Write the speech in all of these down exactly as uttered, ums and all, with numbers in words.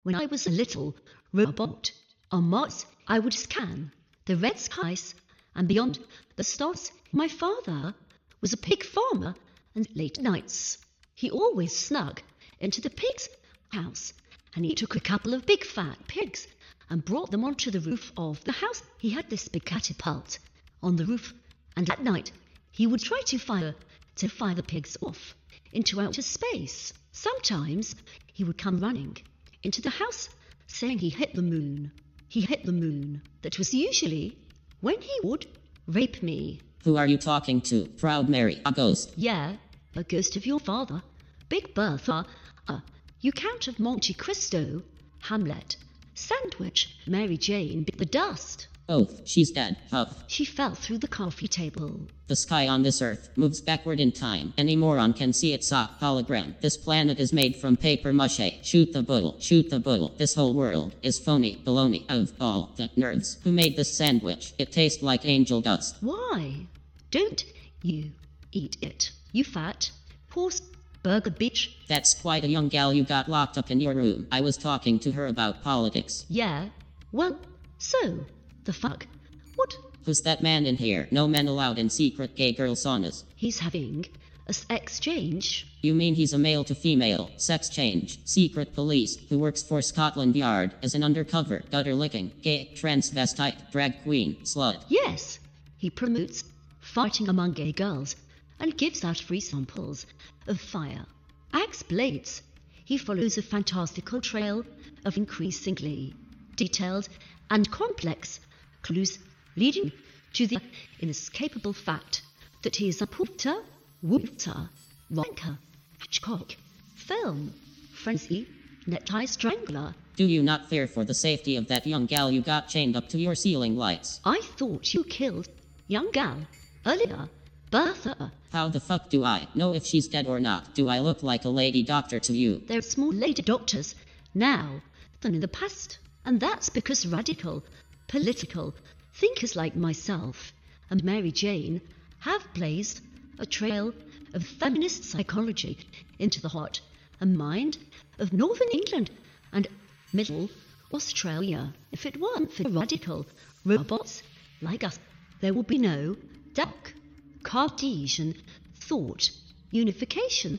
When I was a little robot on Mars, I would scan the red skies and beyond the stars. My father was a pig farmer, and late nights he always snuck into the pig's house, and he took a couple of big fat pigs and brought them onto the roof of the house. He had this big catapult on the roof, and at night he would try to fire to fire the pigs off into outer space. Sometimes he would come running into the house saying he hit the moon. He hit the moon. That was usually when he would rape me. Who are you talking to? Proud Mary, a ghost. Yeah, a ghost of your father. Big Bertha, uh, you Count of Monte Cristo, Hamlet, Sandwich, Mary Jane bit the dust. Oh, she's dead. Huff. She fell through the coffee table. The sky on this earth moves backward in time. Any moron can see it's a hologram. This planet is made from paper mache. Shoot the bull. Shoot the bull. This whole world is phony baloney of all the nerds who made this sandwich. It tastes like angel dust. Why don't you eat it, you fat horse burger bitch? That's quite a young gal you got locked up in your room. I was talking to her about politics. Yeah, well, so, the fuck? What? Who's that man in here? No men allowed in secret gay girl saunas. He's having a sex change. You mean he's a male to female sex change secret police who works for Scotland Yard as an undercover gutter licking gay transvestite drag queen slut? Yes, he promotes fighting among gay girls and gives out free samples of fire axe blades. He follows a fantastical trail of increasingly detailed and complex clues leading to the inescapable fact that he is a Porter, Walter, Ronker, Hitchcock, film, frenzy, necktie strangler. Do you not fear for the safety of that young gal you got chained up to your ceiling lights? I thought you killed young gal earlier, Bertha. How the fuck do I know if she's dead or not? Do I look like a lady doctor to you? There are small lady doctors now than in the past, and that's because radical, political thinkers like myself and Mary Jane have blazed a trail of feminist psychology into the heart and mind of Northern England and Middle Australia. If it weren't for radical robots like us, there would be no dark Cartesian thought unification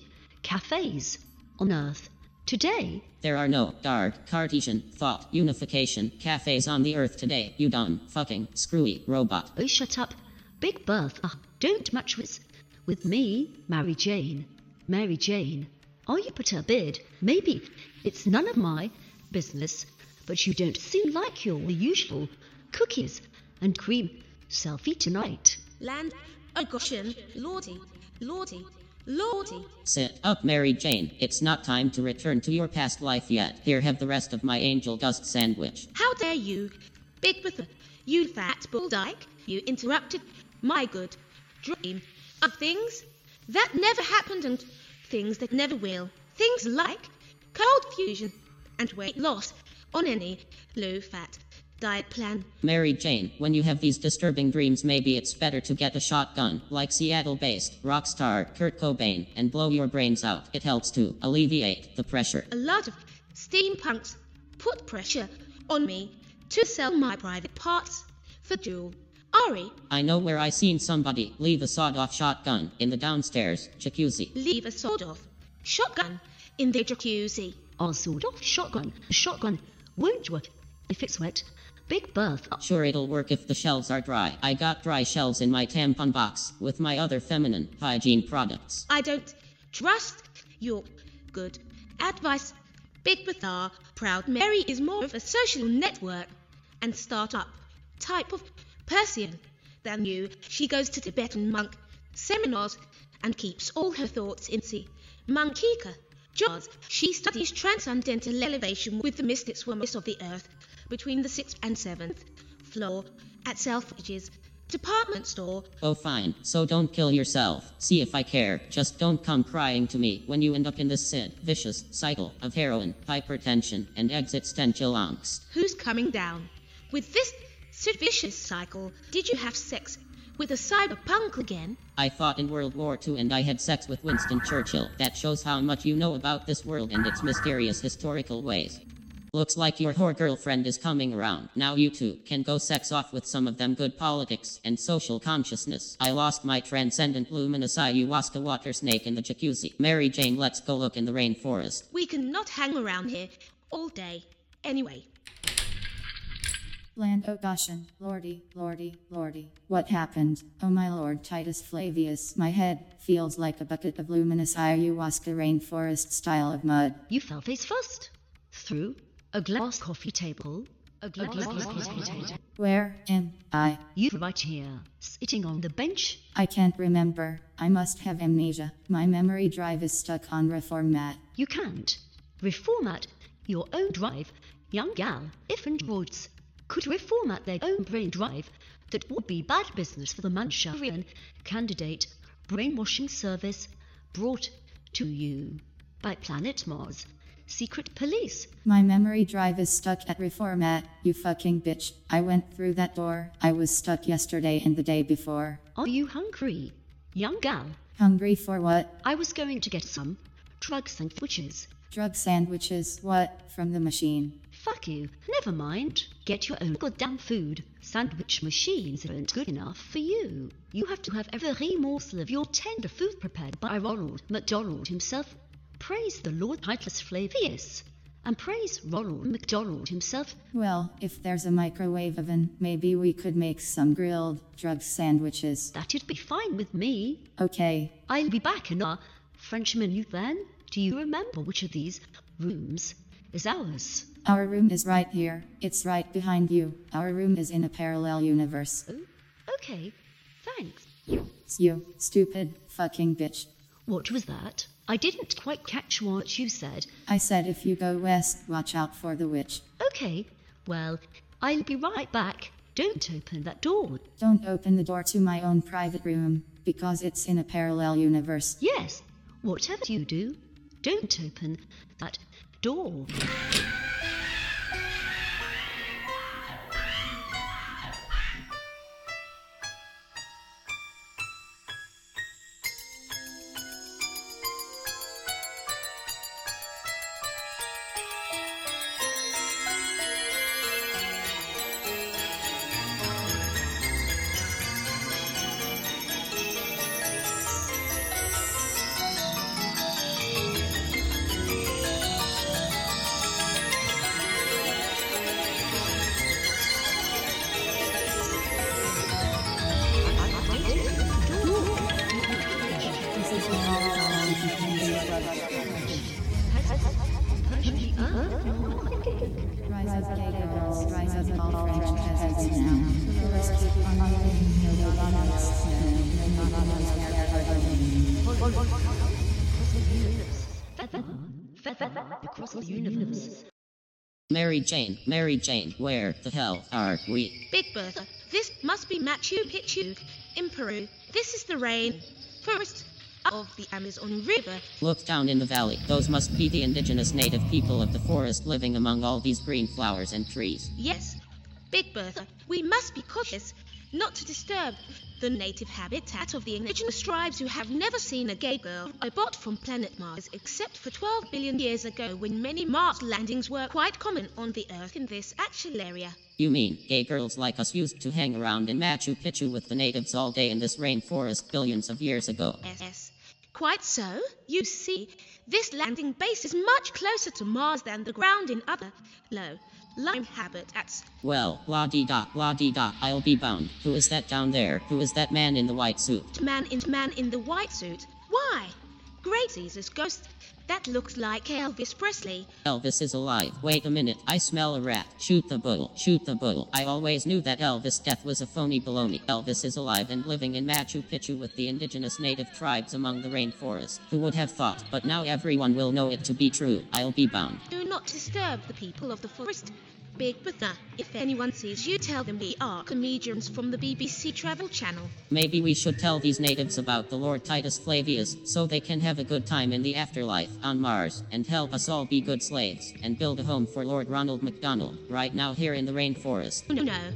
cafes on Earth today. There are no dark Cartesian thought unification cafes on the earth today, you dumb fucking screwy robot. Oh, shut up, Big Bertha. Don't match with, with me, Mary Jane. Mary Jane, are you put a bid? Maybe it's none of my business, but you don't seem like your usual cookies and cream selfie tonight. Land, oh goshin, lordy, lordy, lordy. Sit up, Mary Jane. It's not time to return to your past life yet. Here, have the rest of my angel dust sandwich. How dare you, Big Bertha, you fat bulldyke, you interrupted my good dream of things that never happened and things that never will. Things like cold fusion and weight loss on any low-fat diet plan. Mary Jane, when you have these disturbing dreams, maybe it's better to get a shotgun, like Seattle-based rock star Kurt Cobain, and blow your brains out. It helps to alleviate the pressure. A lot of steampunks put pressure on me to sell my private parts for Jewel. Ari, I know where I seen somebody leave a sawed-off shotgun in the downstairs jacuzzi. Leave a sawed-off shotgun in the jacuzzi. A sawed-off shotgun. A shotgun won't work if it's wet. Big Bertha. Sure, it'll work if the shelves are dry. I got dry shelves in my tampon box with my other feminine hygiene products. I don't trust your good advice, Big Bertha. Proud Mary is more of a social network and start-up type of person than you. She goes to Tibetan monk seminars and keeps all her thoughts in the Mankika jars. She studies transcendental elevation with the mystics wombus of the earth between the sixth and seventh floor at Selfridge's department store. Oh, fine. So don't kill yourself. See if I care. Just don't come crying to me when you end up in this sad, vicious cycle of heroin, hypertension, and existential angst. Who's coming down with this sad, vicious cycle? Did you have sex with a cyberpunk again? I fought in World War Two and I had sex with Winston Churchill. That shows how much you know about this world and its mysterious historical ways. Looks like your whore girlfriend is coming around. Now you two can go sex off with some of them good politics and social consciousness. I lost my transcendent luminous ayahuasca water snake in the jacuzzi. Mary Jane, let's go look in the rainforest. We cannot hang around here all day. Anyway. Land Goshen, lordy, lordy, lordy. What happened? Oh my lord Titus Flavius, my head feels like a bucket of luminous ayahuasca rainforest style of mud. You fell face first. Through a glass coffee table. A glass, a glass coffee table. Where am I? You were right here, sitting on the bench. I can't remember. I must have amnesia. My memory drive is stuck on reformat. You can't. Reformat your own drive. Young gal, if androids could reformat their own brain drive, that would be bad business for the Manchurian Candidate brainwashing service brought to you by Planet Mars Secret Police. My memory drive is stuck at reformat, you fucking bitch. I went through that door. I was stuck yesterday and the day before. Are you hungry, young gal? Hungry for what? I was going to get some drug sandwiches. Drug sandwiches, what? From the machine. Fuck you. Never mind. Get your own goddamn food. Sandwich machines aren't good enough for you. You have to have every morsel of your tender food prepared by Ronald McDonald himself. Praise the Lord Titus Flavius. And praise Ronald McDonald himself. Well, if there's a microwave oven, maybe we could make some grilled drug sandwiches. That'd be fine with me. Okay. I'll be back in our French minute then. Do you remember which of these rooms is ours? Our room is right here. It's right behind you. Our room is in a parallel universe. Oh, okay. Thanks. You stupid fucking bitch. What was that? I didn't quite catch what you said. I said if you go west, watch out for the witch. Okay. Well, I'll be right back. Don't open that door. Don't open the door to my own private room, because it's in a parallel universe. Yes. Whatever you do, don't open that door. Rise of gay girls, rise of all French peasants now. The lowest keep on living, no bottomless, no bottomless, Across the universe. Mary Jane, Mary Jane, where the hell are we? Big Bertha, this must be Machu Picchu in Peru. This is the rain forest of the Amazon River. Look down in the valley. Those must be the indigenous native people of the forest living among all these green flowers and trees. Yes, Big Bertha, we must be cautious not to disturb the native habitat of the indigenous tribes who have never seen a gay girl I bought from planet Mars except for twelve billion years ago when many Mars landings were quite common on the Earth in this actual area. You mean gay girls like us used to hang around in Machu Picchu with the natives all day in this rainforest billions of years ago? Yes, quite so. You see, this landing base is much closer to Mars than the ground in other low lying habitats. Well, la-dee-da, la-dee-da, I'll be bound. Who is that down there? Who is that man in the white suit? Man in man in the white suit? Why? Great Caesar's ghost. That looks like Elvis Presley. Elvis is alive. Wait a minute, I smell a rat. Shoot the bull, shoot the bull. I always knew that Elvis' death was a phony baloney. Elvis is alive and living in Machu Picchu with the indigenous native tribes among the rainforest. Who would have thought? But now everyone will know it to be true. I'll be bound. Do not disturb the people of the forest. Big Bertha, if anyone sees you, tell them we are comedians from the B B C Travel Channel. Maybe we should tell these natives about the Lord Titus Flavius, so they can have a good time in the afterlife on Mars, and help us all be good slaves, and build a home for Lord Ronald McDonald, right now here in the rainforest. No, no.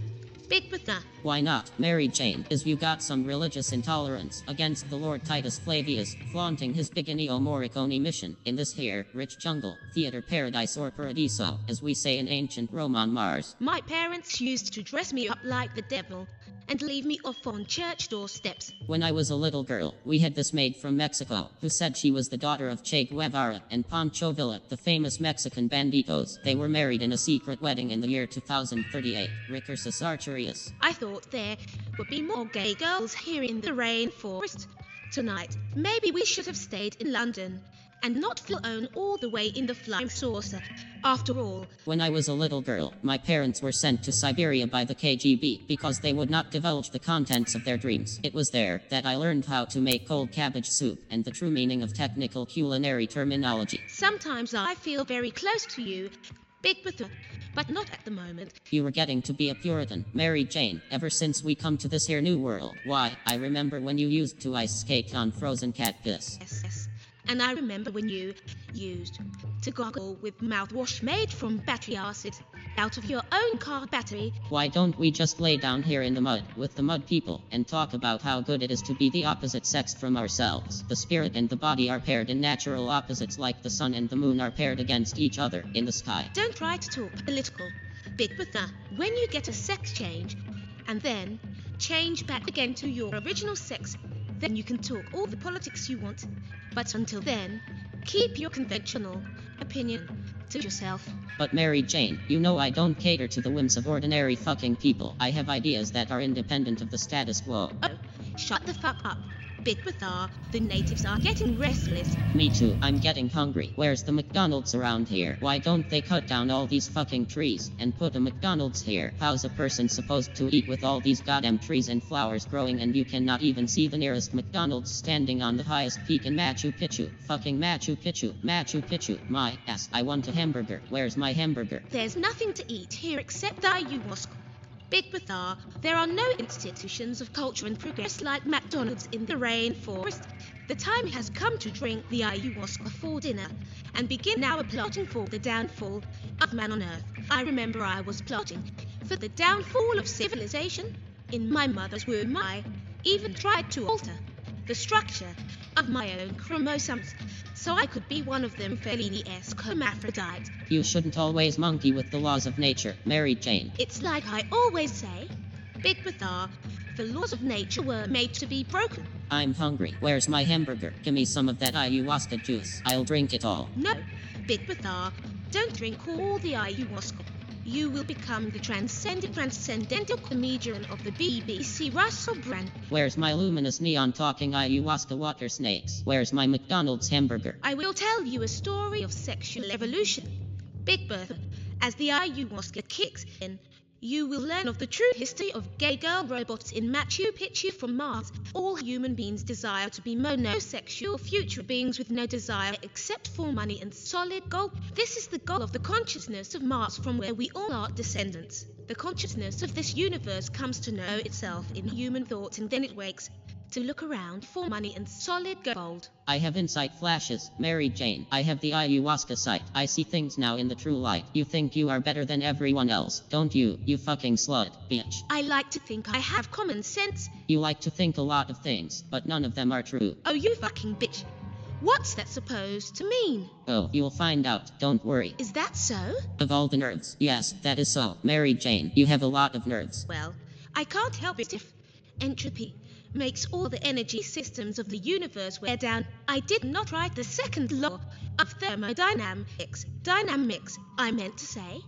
Big Bertha. Why not, Mary Jane? Is you got some religious intolerance against the Lord Titus Flavius, flaunting his big Ennio Morricone mission in this here rich jungle, theater paradise or paradiso, as we say in ancient Rome on Mars. My parents used to dress me up like the devil and leave me off on church doorsteps. When I was a little girl, we had this maid from Mexico, who said she was the daughter of Che Guevara and Pancho Villa, the famous Mexican banditos. They were married in a secret wedding in the year two thousand thirty-eight. Ricursus Archerius. I thought there would be more gay girls here in the rainforest tonight. Maybe we should have stayed in London and not flown all the way in the flying saucer. After all, when I was a little girl, my parents were sent to Siberia by the K G B because they would not divulge the contents of their dreams. It was there that I learned how to make cold cabbage soup and the true meaning of technical culinary terminology. Sometimes I feel very close to you, Big Bertha, but not at the moment. You were getting to be a Puritan, Mary Jane, ever since we come to this here new world. Why, I remember when you used to ice skate on frozen cat piss. Yes, yes. And I remember when you used to goggle with mouthwash made from battery acid out of your own car battery. Why don't we just lay down here in the mud with the mud people and talk about how good it is to be the opposite sex from ourselves? The spirit and the body are paired in natural opposites like the sun and the moon are paired against each other in the sky. Don't try to talk political, Big Bertha. When you get a sex change and then change back again to your original sex, then you can talk all the politics you want. But until then, keep your conventional opinion to yourself. But Mary Jane, you know I don't cater to the whims of ordinary fucking people. I have ideas that are independent of the status quo. Oh, shut the fuck up, Big Bertha. The natives are getting restless. Me too, I'm getting hungry. Where's the McDonald's around here? Why don't they cut down all these fucking trees and put a McDonald's here? How's a person supposed to eat with all these goddamn trees and flowers growing and you cannot even see the nearest McDonald's standing on the highest peak in Machu Picchu? Fucking Machu Picchu, Machu Picchu. My ass, I want a hamburger. Where's my hamburger? There's nothing to eat here except ayahuasca. Big Bertha, there are no institutions of culture and progress like McDonald's in the rainforest. The time has come to drink the ayahuasca for dinner and begin our plotting for the downfall of man on Earth. I remember I was plotting for the downfall of civilization. In my mother's womb, I even tried to alter the structure of my own chromosomes so I could be one of them Fellini-esque hermaphrodite. You shouldn't always monkey with the laws of nature, Mary Jane. It's like I always say, Big Bertha, the laws of nature were made to be broken. I'm hungry. Where's my hamburger? Give me some of that ayahuasca juice. I'll drink it all. No, Big Bertha, don't drink all the ayahuasca. You will become the transcendent, transcendental comedian of the B B C Russell Brand. Where's my luminous neon talking ayahuasca water snakes? Where's my McDonald's hamburger? I will tell you a story of sexual evolution, Big Bertha. As the ayahuasca kicks in, you will learn of the true history of gay girl robots in Machu Picchu from Mars. All human beings desire to be monosexual future beings with no desire except for money and solid gold. This is the goal of the consciousness of Mars, from where we all are descendants. The consciousness of this universe comes to know itself in human thought, and then it wakes to look around for money and solid gold. I have insight flashes, Mary Jane. I have the ayahuasca sight. I see things now in the true light. You think you are better than everyone else, don't you, you fucking slut, bitch? I like to think I have common sense. You like to think a lot of things, but none of them are true. Oh, you fucking bitch. What's that supposed to mean? Oh, you'll find out, don't worry. Is that so? Of all the nerves, yes, that is so. Mary Jane, you have a lot of nerves. Well, I can't help it if entropy makes all the energy systems of the universe wear down. I did not write the second law of thermodynamics. Dynamics, I meant to say.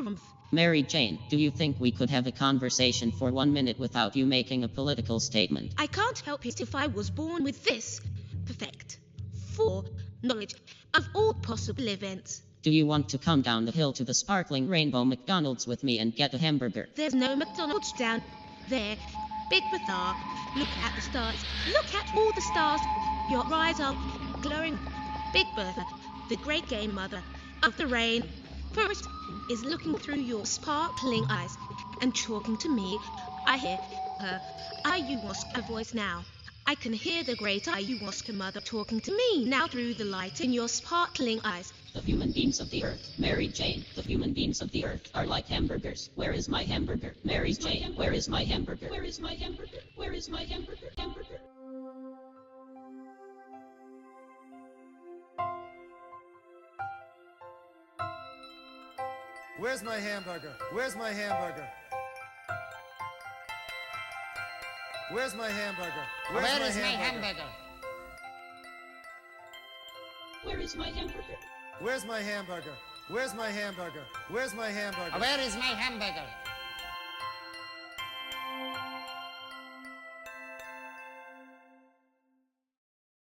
Mary Jane, do you think we could have a conversation for one minute without you making a political statement? I can't help it if I was born with this perfect foreknowledge of all possible events. Do you want to come down the hill to the sparkling rainbow McDonald's with me and get a hamburger? There's no McDonald's down there, Big Bertha. Look at the stars. Look at all the stars. Your eyes are glowing. Big Bertha, the great game mother of the rain forest, is looking through your sparkling eyes and talking to me. I hear her ayahuasca voice now. I can hear the great ayahuasca mother talking to me now through the light in your sparkling eyes. The human human beings of the earth. Mary Jane, the human beings of the earth are like hamburgers. Where is my hamburger? Mary Jane, where is my hamburger? Where is my hamburger? Where is my hamburger? Hamburger. Where's my hamburger? Where's my hamburger? Where's my hamburger? Where's Where my is my hamburger? hamburger? Where is my hamburger? Where's my hamburger? Where's my hamburger? Where's my hamburger? Where is my hamburger?